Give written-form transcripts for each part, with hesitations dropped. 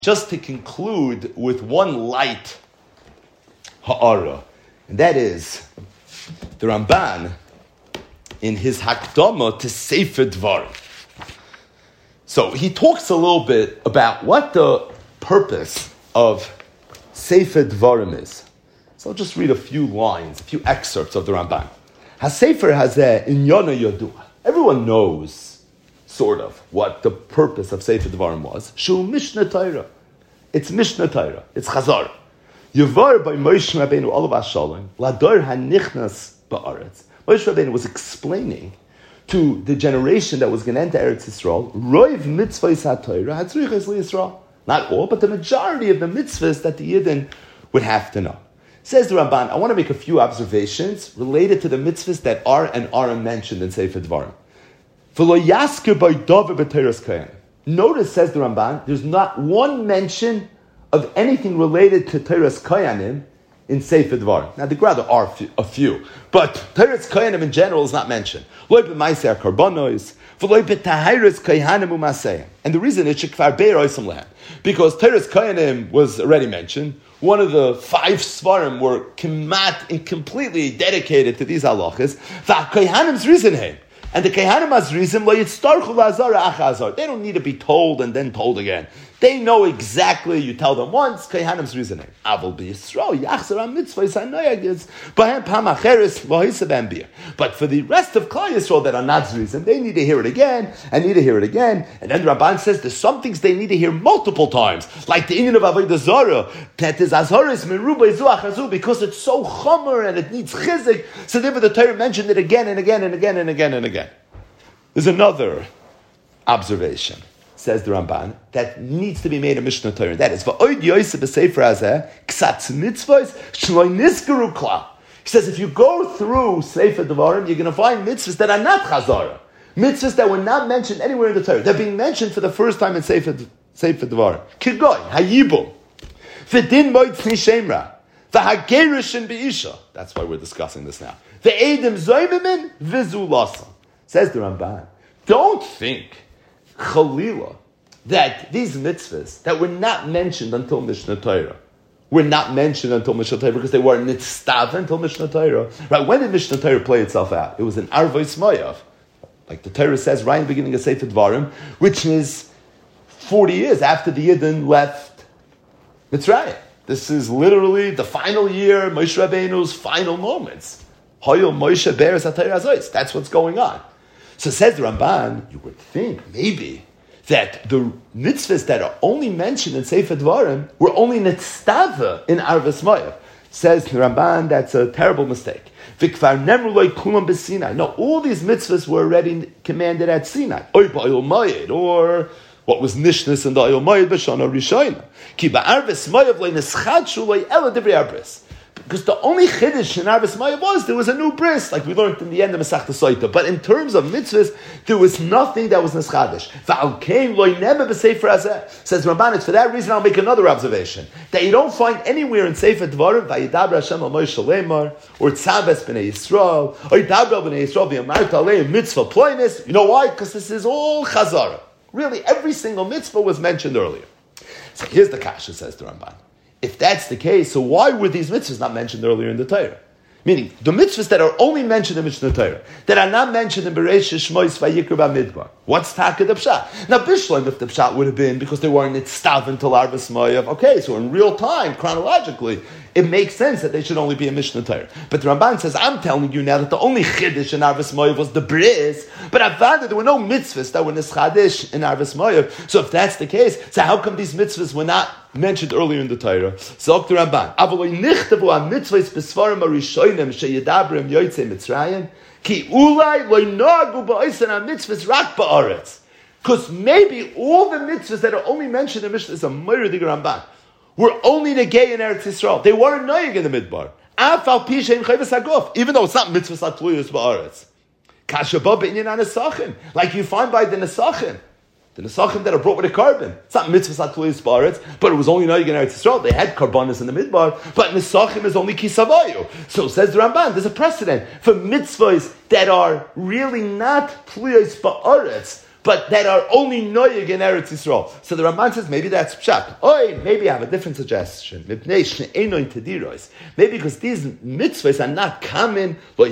just to conclude with one light ha'ara, and that is the Ramban in his Hakdama to Sefer Dvarim. So he talks a little bit about what the purpose of Sefer Dvarim is. So I'll just read a few lines, a few excerpts of the Ramban. HaSefer has a inyana yodua. Everyone knows, sort of, what the purpose of Sefer Dvarim was. Shu Mishnah Torah. It's Mishnah Torah. It's Chazar. Yavar by Moshe Rabbeinu olav hashalom lador hanichnas ba'aretz. Moshe Rabbeinu was explaining to the generation that was going to enter Eretz Yisrael, Roiv mitzvahs ha-Torah hatzrichos li-Yisrael. Not all, but the majority of the mitzvahs that the Yidden would have to know. Says the Ramban, I want to make a few observations related to the mitzvahs that are and aren't mentioned in Sefer Dvarim. V'lo yasker by davar b'Torah's kayanim. Notice, says the Ramban, there's not one mention of anything related to Torah's kayanim in Sefer Dvarim. Now, there are a few, but Torah's kayanim in general is not mentioned. Lo b'maiser karbonos, v'lo b'tahiris kayanim u'maseyim. And the reason is shekvar be'er oisam lehem, because Torah's kayanim was already mentioned. One of the 5 svarim were completely dedicated to these halachas. V'kayanim's reason hey. And the Kehanim has reason, they don't need to be told and then told again. They know exactly, you tell them once, Kehanim's reasoning. But for the rest of Klal Yisrael that are not reason, they need to hear it again, and need to hear it again. And then Rabban says there's some things they need to hear multiple times, like the Inyan of Avodah Zarah, that is Azharis Merubah Zuachazu, because it's so chomer and it needs chizik, so therefore the Torah mentioned it again and again and again and again and again. There's another observation, says the Ramban, that needs to be made a Mishnah Torah. That is, v'oid yosef b'sefer hazeh ksatz mitzvos shloi niskeru klal. He says, if you go through Sefer Devarim, you're going to find mitzvahs that are not chazara, mitzvahs that were not mentioned anywhere in the Torah. They're being mentioned for the first time in Sefer Devarim. Kigoy, hayibum, v'din moed shemra, v'hagerishin be'isha. That's why we're discussing this now. V'edim zoymimin v'zulasam. Says the Ramban, don't think Chalila, that these mitzvahs that were not mentioned until Mishnah Torah were not mentioned until Mishnah Torah because they were nitztav until Mishnah Torah. Right? When did Mishnah Torah play itself out? It was in Arvos Moav, like the Torah says right in the beginning of Sefer Dvarim, which is 40 years after the Yidden left Mitzrayim. This is literally the final year, Moshe Rabbeinu's final moments. Hoyel Moshe bears HaTorah Azois. That's what's going on. So says the Ramban, you would think maybe that the mitzvahs that are only mentioned in Sefer Dvarim were only nitztava in Arvos Moav. Says the Ramban, that's a terrible mistake. Vikvar nemru loy kulam b'Sinai. No, all these mitzvahs were already commanded at Sinai. Oy ba'il Moed, or what was Nishnas in the Oyel Moed b'Shana Rishayna. Ki ba'Arvos Moav loy nischadshu loy ela divrei arbris. Because the only chiddush in Arvos Moav was there was a new bris, like we learned in the end of Masechta Soita. But in terms of mitzvahs, there was nothing that was neschadish. Va'alkein loy nebe b'sefer hazeh. Says Ramban, it's for that reason I'll make another observation that you don't find anywhere in Sefer Dvarim Vayidabra Hashem al Moshe Lemar or Tzaves b'nei Yisrael or Yidabra b'nei Yisrael v'yamarta aleim mitzvah ploinis. You know why? Because this is all chazara. Really, every single mitzvah was mentioned earlier. So here's the kasha, says the Ramban. If that's the case, so why were these mitzvahs not mentioned earlier in the Torah? Meaning, the mitzvahs that are only mentioned in Mishnah Torah, that are not mentioned in Bereishis, Shmois, Vayikra, Bamidbar. What's Taka the Pshat? Now, Bishlam, if the Pshat would have been, because they weren't nitztav until Arvos Moav, okay, so in real time, chronologically, it makes sense that they should only be in Mishnah Torah. But the Ramban says, I'm telling you now that the only chiddush in Arvos Moav was the bris, but I found that there were no mitzvahs that were nischadish in Arvos Moav. So if that's the case, so how come these mitzvahs were not mentioned earlier in the Torah? So the Ramban, Avaloi nichtavu ha-mitzvahs b'sfarim ha-rishonim she'yedabrim yoytzei Mitzrayim ki ulai lo nagu ba'oisen ha-mitzvahs rak ba'aretz. Because maybe all the mitzvahs that are only mentioned in Mishnah is a Meir the Ramban were only negay in Eretz Yisrael. They weren't noying in the Midbar. Even though it's not mitzvahs atluyos ba'aretz. Kashabah b'inyan ha-nesachim, like you find by the nesachim. The nesachim that are brought with a carbon. It's not mitzvahs atluyos ba'aretz, but it was only noying in Eretz Yisrael. They had carbonis in the Midbar, but nesachim is only kisavayu. So says the Ramban, there's a precedent for mitzvahs that are really not tluyos ba'aretz, but that are only noyeg in Eretz Yisrael. So the Ramban says, maybe that's pshat. Maybe I have a different suggestion. Maybe because these mitzvahs are not common, so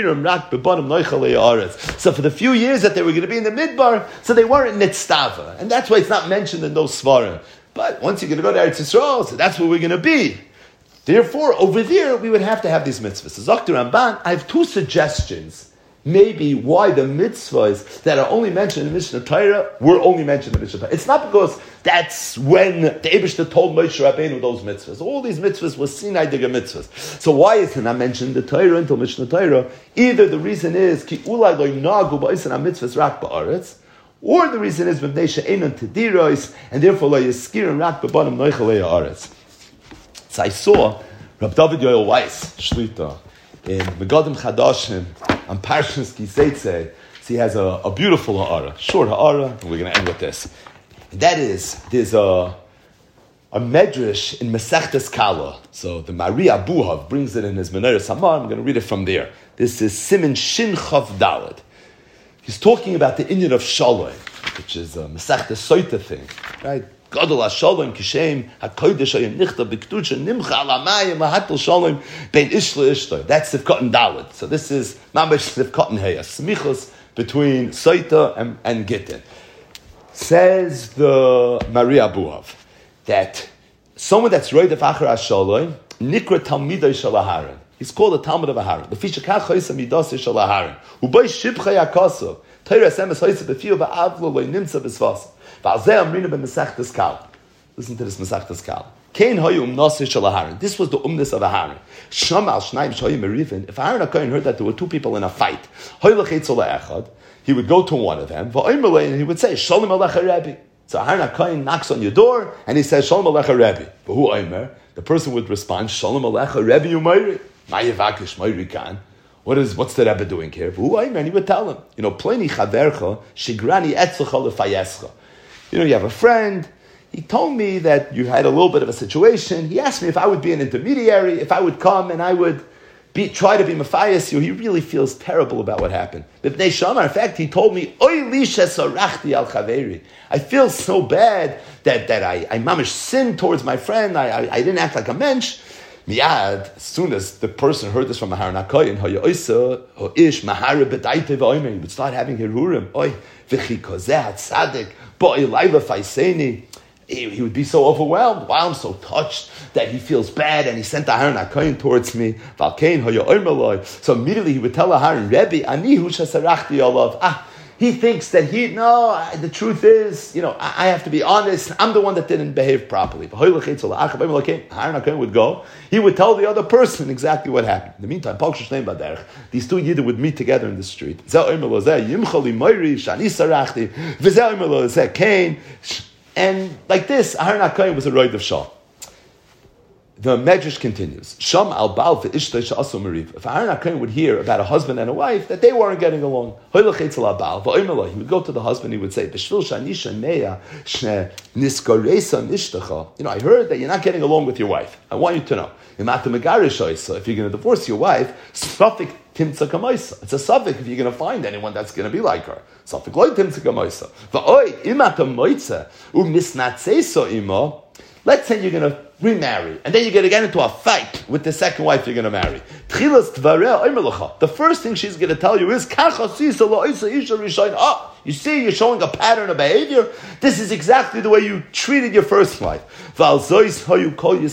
for the few years that they were going to be in the Midbar, so they weren't nitztava. And that's why it's not mentioned in those svarim. But once you're going to go to Eretz Yisrael, so that's where we're going to be. Therefore, over there, we would have to have these mitzvahs. So Dr. Ramban, I have two suggestions. Maybe why the mitzvahs that are only mentioned in Mishnah Torah were only mentioned in Mishnah Torah. It's not because that's when the Eibishter told Moshe Rabbeinu those mitzvahs. All these mitzvahs were Sinai Diga mitzvahs. So why is it not mentioned in the Torah until Mishnah Torah? Either the reason is ki ulai lo yinagu ba'isen ha-mitzvahs rak ba'aretz, or the reason is v'nei she'enon tediros, and therefore lo yiskirin rak b'banim noichel ha'aretz. So I saw Rab David Yoel Weiss, Shlita, in Megadim Chadashim, on Parshas Kiseitze. So he has a beautiful ha'ara, short ha'ara, and we're going to end with this. And that is, there's a medrash in Masechtas Kala. So the Maria Buhav brings it in his Menorah Samar. I'm going to read it from there. This is Siman Shin Chav Daled. He's talking about the inyan of Shalom, which is a Masechtas Soita thing, right? Gadol HaShalom Kishem HaKodesh HaYanichta B'Kedusha Nimcha Al HaMayim HaHatel Shalom Ben Ish LeIshto. That's Sivkot and Dalet. So this is Mamash Sivkot and Heya. Smichos between Soita and Gittin. Says the Maria Buhav that someone that's Roidef Achar HaShalom Nikra Talmidai Shal HaHaran. He's called a Talmud of HaHaran. L'fisha Kach Choysa Midasei Shal HaHaran. U'boi Shibcha Yakaso Torah Semes Choysa B'fiyo V'avlo Lo Nimtza B'svasa. Listen to this Masechtas Kal. This was the umnus of Aharon. If Aharon HaKohen heard that there were two people in a fight, he would go to one of them and he would say, Shalom Alecha Rebbe. So Aharon HaKohen knocks on your door and he says, Shalom Alecha Rebbe. But who Omer? The person would respond, Shalom Alecha Rebbe Umayri. Mayevakish Mayri Kan. What's the Rebbe doing here? But who Omer? And he would tell him, Pleni Chavercha, Shigrani Etzecha Lefayescha. You have a friend, he told me that you had a little bit of a situation. He asked me if I would be an intermediary, if I would come and I would try to be Matthias you. He really feels terrible about what happened. In fact, he told me, I feel so bad that I mamish sinned towards my friend. I didn't act like a mensch. Miyad, as soon as the person heard this from Aharon HaKohen, he would start having hirurim. He would be so overwhelmed. Wow, I'm so touched that he feels bad, and he sent Aharon HaKohen towards me. So immediately he would tell Aharon, Rebbe, he thinks that the truth is, I have to be honest, I'm the one that didn't behave properly. Aharon HaKohen would go, he would tell the other person exactly what happened. In the meantime, these two Yidden would meet together in the street. And like this, Aharon HaKohen was a roid of Shah. The Medrash continues. Sham al Baal ve'ishtay she'asu meriv. If Aharon HaKohen would hear about a husband and a wife that they weren't getting along, he would go to the husband. He would say, "B'shvil shanisha neya shne niskaresa nishtacha." I heard that you're not getting along with your wife. I want you to know. If you're going to divorce your wife, suffik timtza kamaisa. It's a suffix if you're going to find anyone that's going to be like her. Suffik loy timtza kamaisa. Va'oy imata moitza u'misnatzeisa ima. Let's say you're going to remarry, and then you're going to get into a fight with the second wife you're going to marry. The first thing she's going to tell you is, you see, you're showing a pattern of behavior. This is exactly the way you treated your first wife. And Aharon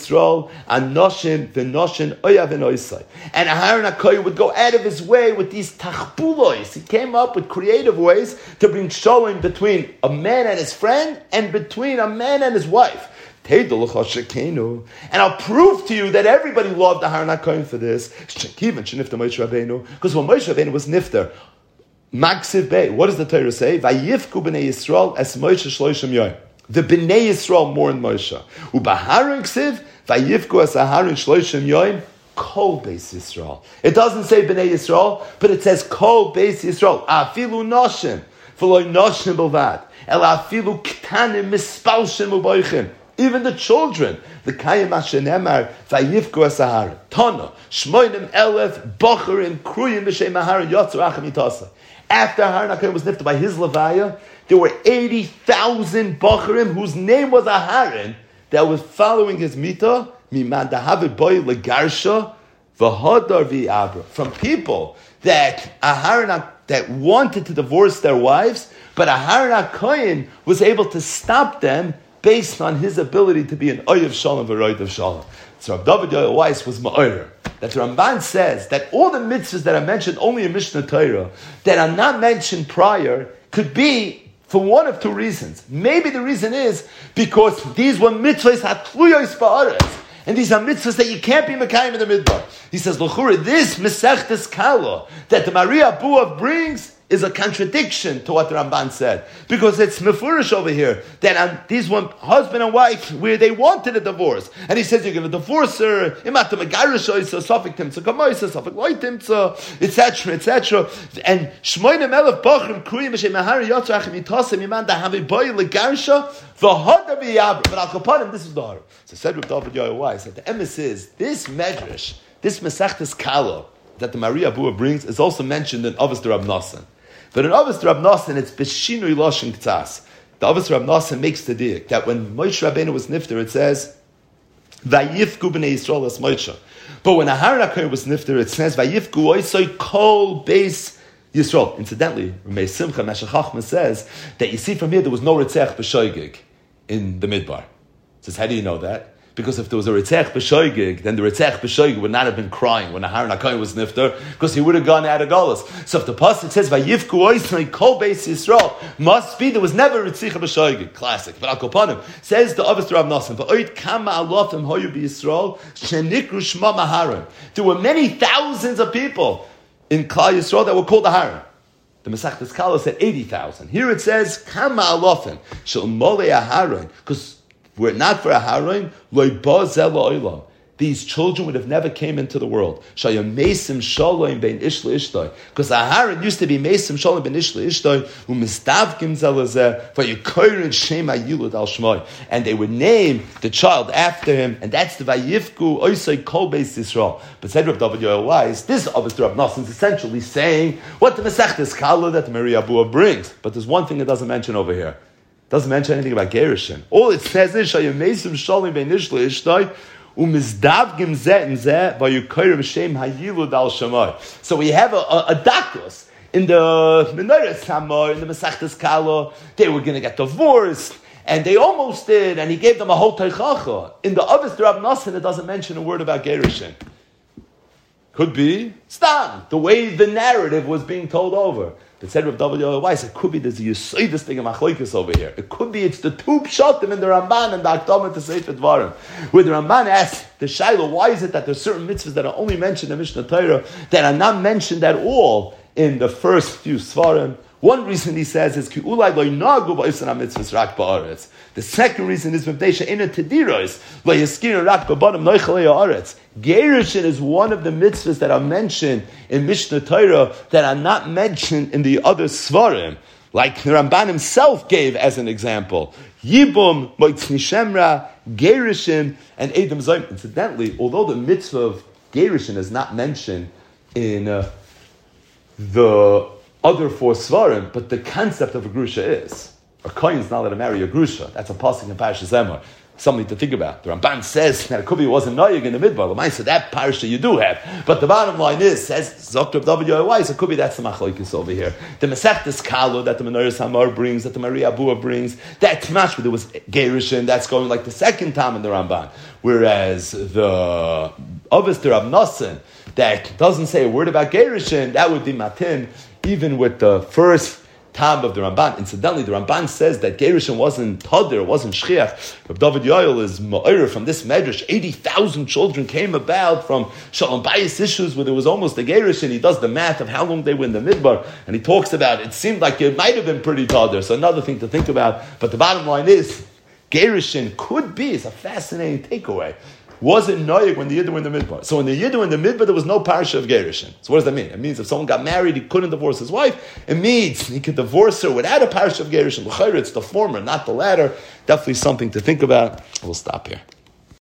HaKohen would go out of his way with these tachbulois. He came up with creative ways to bring shalom between a man and his friend and between a man and his wife. And I'll prove to you that everybody loved Aharon HaKohen for this. Because when Moshe Rabbeinu was nifter, Magsiv Bey, what does the Torah say? Vayifku b'nei Yisrael es Moshe shloshim yoyim. The b'nei Yisrael mourned Moshe. U'baharon ksiv vayifku es Aharon shloshim yoyim kol beis Yisrael. It doesn't say b'nei Yisrael, but it says kol beis Yisrael. Afilu noshim v'loy noshim b'lvad. El afilu ktanim mispalshim u'boichim. even the children. The Kayim Hashenemar, Vayivku Asahara, Tana, Shmoinim Elef, Bocharim, Kruyim B'Shem Maharan, Yotzer Acham Itasa. After Aharon HaKohen was nifted by his Levaya, there were 80,000 Bocharim whose name was Aharon that was following his Mita, Miman Dahavid Boy Legarsha, V'Hodar V'Abra. From people that Aharon that wanted to divorce their wives, but Aharon HaKohen was able to stop them based on his ability to be an Oyev Shalom v'Roid of Shalom. So Rav David Yoel Weiss was Ma'orer. That the Ramban says that all the mitzvahs that are mentioned only in Mishnah Torah, that are not mentioned prior, could be for one of two reasons. Maybe the reason is because these were mitzvahs hatluyos ba'aretz. And these are mitzvahs that you can't be mekayim in the midbar. He says, L'chura, this Mesechtes Kala that the Maria Buav brings is a contradiction to what the Ramban said. Because it's mefurish over here that these one husband and wife where they wanted a divorce. And he says you're going to divorce her, etc., etc. And Shmoyne Melech Bachrim Kruyim B'Shem Mahari Yotzrachim Yitasim Yiman Dahavi Boy Legarsha V'Hoda V'Yabra. But Al Kapanim, this is the Har. So said Reb David Yoel Weiss that the emes is this medrash, this Mesechtes Kala that the Maria Bua brings is also mentioned in Avos Rab Nosson. But in Avos Rab Nosson, it's Beshinui Loshin K'tzas. The Avos Rab Nosson makes the diak that when Moshe Rabbeinu was nifter, it says, Vayifku b'nei Yisrael as Moshe. But when Aharon HaKohen was nifter, it says, Vayifku oisoi kol beis Yisrael. Incidentally, Ramei Simcha Meshech Chochmah says that you see from here there was no Ritzech b'shoigig in the Midbar. Says, how do you know that? Because if there was a Ritzech b'shoigig, then the Ritzech b'shoigig would not have been crying when Aharon HaKohen was nifter, because he would have gone out of Golos. So if the pasuk says Vayifku oisnei kol beis Yisrael, must be there was never Ritzech b'shoigig. Classic. But Al Kopanim says the Avos Rab Nosson, V'oit kama alofim hoyu b'Yisrael shenikru shma Aharon. There were many thousands of people in Klal Yisrael that were called Aharon. The Mesechtes Kala said 80,000. Here it says kama alofim shel molei Aharon, because were it not for Aharon, loy bazel la'olam, these children would have never came into the world. Shayam mesim shalom ben ish le'ishtoi, because Aharon used to be mesim shalom ben ish le'ishtoi, u'mistavkim zelazeh v'yikorin shem ha'yilud al shmoi, and they would name the child after him, and that's the vayifku oisei kol beis Yisrael. But said Rav David Yoel Weiss, this obviously Rav Nosson is essentially saying what the Mesechtes Kala that the Maria Bua brings. But there's one thing it doesn't mention over here. Doesn't mention anything about Gerushin. All it says is Shayamesim Shalom Ben Ishla Ishtoi Umizdavgim Zeh and Zeh Vayukoyrim Shem Hayilud Al Shammai. So we have a dakos in the Menorah Samar, in the Mesechtes Kala. They were going to get divorced, and they almost did, and he gave them a whole teichacha. In the Avos Rab Nosson, it doesn't mention a word about Gerushin. Could be Stam, the way the narrative was being told over. It said Rav David Yoel Weiss, it could be there's a Yesodus thing of Machlokes over here. It could be it's the two pshatim in the Ramban and the Akdamah to Sefer Dvarim, where the Ramban asks the Shaila, why is it that there's certain mitzvahs that are only mentioned in Mishnah Torah that are not mentioned at all in the first few Svarim? One reason he says is Ki'ulai lo yinagu ba'isana mitzvahs rak ba'aretz. The second reason is Mevdei she'ena tediros lo yaskira rak ba'banim noichel ha'aretz. Gerushin is one of the mitzvahs that are mentioned in Mishnah Torah that are not mentioned in the other Svarim, like the Ramban himself gave as an example. Yibum, Moitzni Shemra, Gerushin, and Edom Zayim. Incidentally, although the mitzvah of Gerushin is not mentioned in the other four Svarim, but the concept of a Grusha is. A Kohen is not allowed to marry a Grusha. That's a pasuk in Parashas Zemar. Something to think about. The Ramban says that it could be it wasn't Noyeg in the Midbar. So that Parasha you do have. But the bottom line is, says Dr. W. Yoel Weiss, it could be that's the Machlokes over here. The Mesechtes Kala that the Menorah Samar brings, that the Maria Bua brings, that's mashma. There was Gerushin, that's going like the second time in the Ramban. Whereas the Avos Rab Nosson, that doesn't say a word about Gerushin, that would be Matin, even with the first time of the Ramban. Incidentally, the Ramban says that Gerushin wasn't Tadir, wasn't Shchiach. But David Yoel is Ma'ir from this Medrash. 80,000 children came about from Shalom Bayis issues where there was almost a Gerushin. He does the math of how long they were in the Midbar, and he talks about it seemed like it might have been pretty Tadir. So another thing to think about. But the bottom line is, Gerushin could be, it's a fascinating takeaway. wasn't noyig when the Yidden were in the Midbar. So when the Yidden were in the Midbar, there was no parasha of Gerushin. So what does that mean? It means if someone got married, he couldn't divorce his wife. It means he could divorce her without a parasha of Gerushin. It's the former, not the latter. Definitely something to think about. We'll stop here.